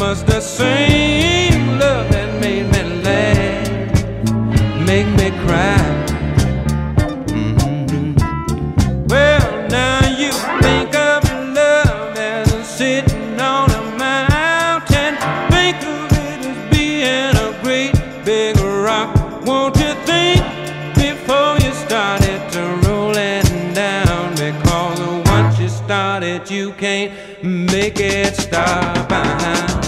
was the same love that made me laugh, make me cry. Well, now you think of love as sitting on a mountain. Think of it as being a great big rock. Won't you think before you started to rolling down? Because once you started, you can't make it stop.